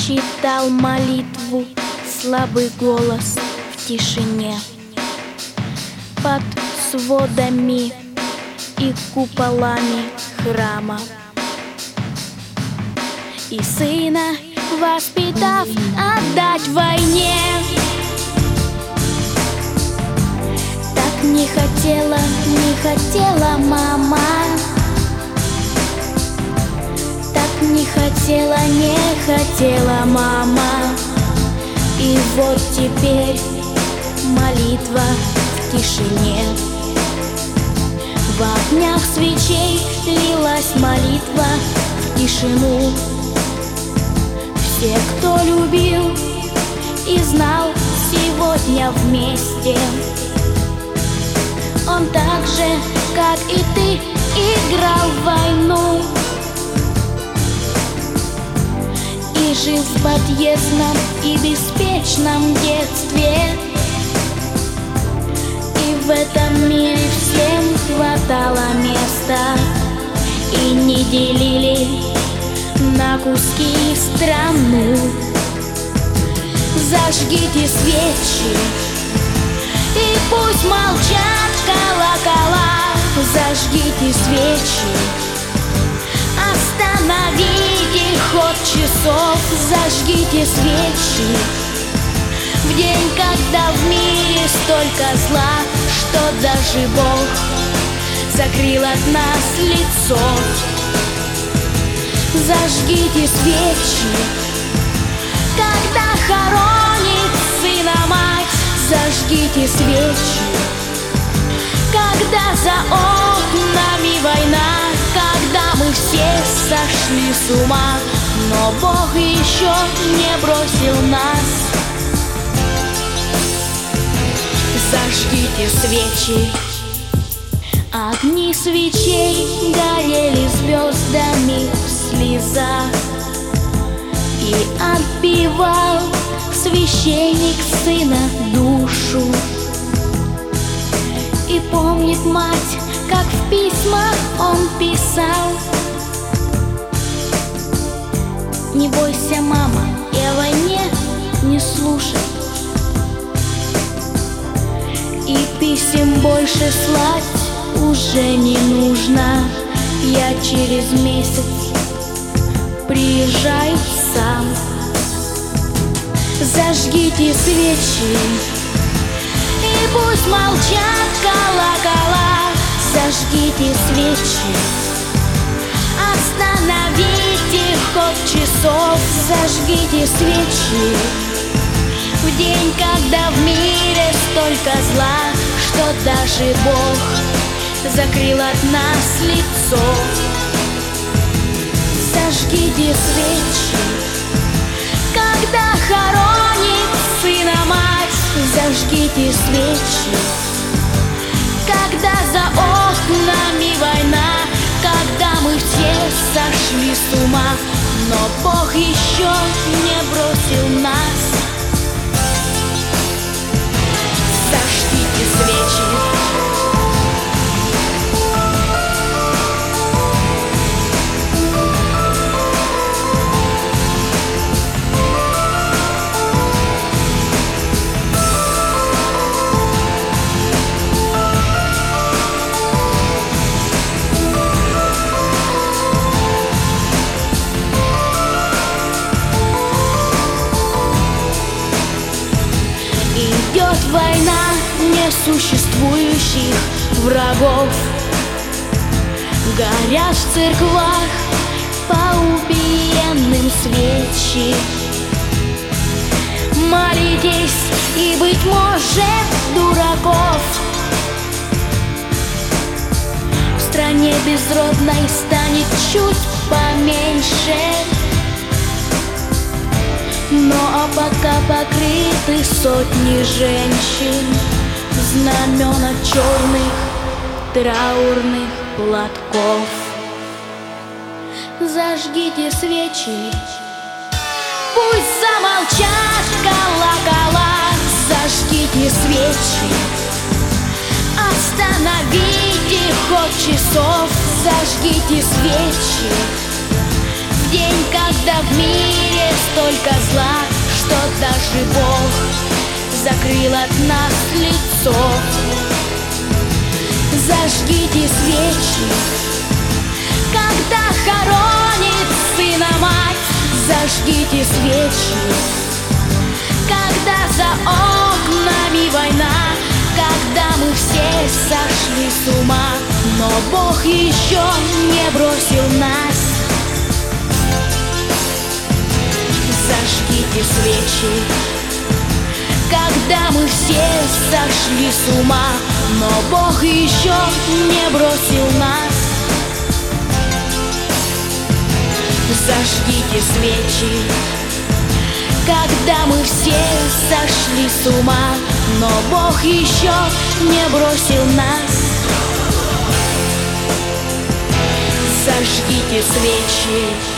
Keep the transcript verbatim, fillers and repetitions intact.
читал молитву слабый голос в тишине. Под сводами и куполами храма. И сына, воспитав, отдать войне. Так не хотела, не хотела мама. Так не хотела, не хотела мама. И вот теперь молитва в тишине. В огнях свечей лилась молитва в тишину. Все, кто любил и знал, сегодня вместе. Он так же, как и ты, играл в войну и жил в подъездном и беспечном детстве. И в этом мире всем хватало места, и не делили на куски страну. Зажгите свечи, и пусть молчат колокола. Зажгите свечи, остановите ход часов. Зажгите свечи в день, когда в мире столько зла, что даже Бог закрыл от нас лицо. Зажгите свечи, когда хоронит сына мать. Зажгите свечи, когда за окнами война, когда мы все сошли с ума, но Бог еще не бросил нас. Зажгите свечи. Огни свечей горели звездами в слезах, и отпевал священник сына душу. И помнит мать, как в письмах он писал: не бойся, мама, и о войне не слушай. И писем больше слать уже не нужно. Я через месяц приезжаю сам. Зажгите свечи, и пусть молчат колокола. Зажгите свечи, остановите ход часов. Зажгите свечи в день, когда в мире столько зла, что даже Бог закрыл от нас лицо. Зажгите свечи, когда хоронит сына мать. Зажгите свечи, когда за окнами война, когда мы все сошли с ума, но Бог еще не бросил нас. Зажгите свечи. Идет война несуществующих врагов. Горят в церквах по убиенным свечи. Молитесь, и, быть может, дураков в стране безродной станет чуть поменьше. Но а пока покрыты сотни женщин в знамена черных траурных платков. Зажгите свечи, пусть замолчат колокола. Зажгите свечи, остановите ход часов. Зажгите свечи день, когда в мире столько зла, что даже Бог закрыл от нас лицо. Зажгите свечи, когда хоронит сына мать. Зажгите свечи, когда за окнами война, когда мы все сошли с ума, но Бог еще не бросил нас. Зажгите свечи, когда мы все сошли с ума, но Бог еще не бросил нас. Зажгите свечи, когда мы все сошли с ума, но Бог еще не бросил нас. Зажгите свечи,